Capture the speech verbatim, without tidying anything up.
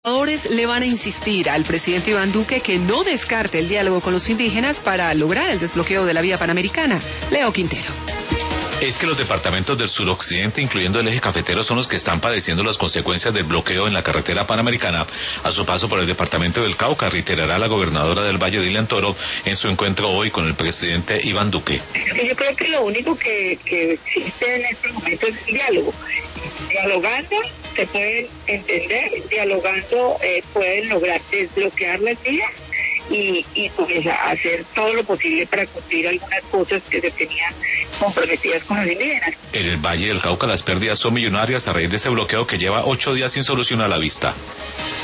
Le van a insistir al presidente Iván Duque que no descarte el diálogo con los indígenas para lograr el desbloqueo de la vía panamericana. Leo Quintero. Es que los departamentos del suroccidente, incluyendo el eje cafetero, son los que están padeciendo las consecuencias del bloqueo en la carretera panamericana. A su paso por el departamento del Cauca, reiterará la gobernadora del Valle, Dilian Toro, en su encuentro hoy con el presidente Iván Duque. Yo creo que lo único que, que existe en este momento es el diálogo. Dialogando se pueden entender, dialogando eh, pueden lograr desbloquear las vías y, y pues hacer todo lo posible para cumplir algunas cosas que se tenían comprometidas con los indígenas. En el Valle del Cauca las pérdidas son millonarias a raíz de ese bloqueo que lleva ocho días sin solución a la vista.